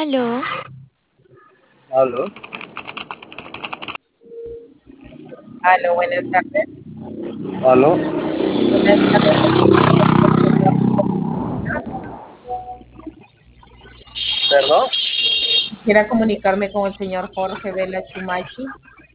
Aló, Aló, Aló, buenas tardes. aló, Buenas tardes. perdón, Quisiera comunicarme con el señor Jorge Vela Chumachi.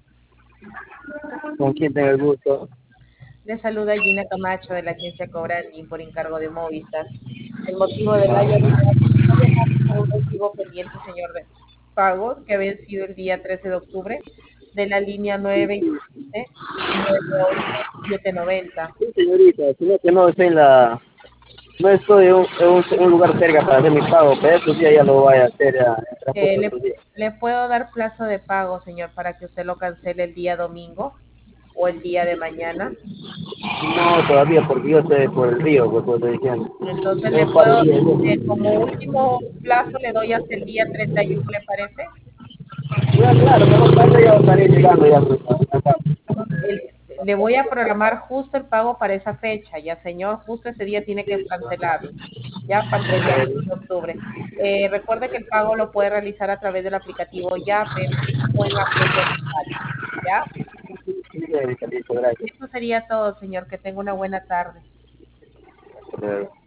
¿con quién tengo el gusto? Le saluda Gina Camacho de la agencia Cobranding por encargo de Movistar. El motivo de la Ah, llamada es por un recibo pendiente, señor, de pagos que ha vencido el día 13 de octubre de la línea 927 911-790. sí, señorita, sino que no estoy no estoy en un lugar cerca para hacer mi pago, pero estos días ya lo voy a hacer en el transcurso Eh, de le, estos días. le puedo dar plazo de pago, señor, para que usted lo cancele el día domingo o el día de mañana. No, todavía, porque yo estoy por el río, pues, estoy diciendo. Entonces En le un par de puedo, días, como último plazo le doy hasta el día 31, ¿le parece? ya, claro, pero cuando ya estaré llegando ya, pues, acá. Le voy a programar justo el pago para esa fecha, ya señor, justo ese día tiene que cancelarlo, ya para el 31 de octubre. Recuerde que el pago lo puede realizar a través del aplicativo Yape o en la cuenta digital, ¿ya? Sí, señorita, listo, gracias. Eso sería todo, señor, que tenga una buena tarde. Hasta luego.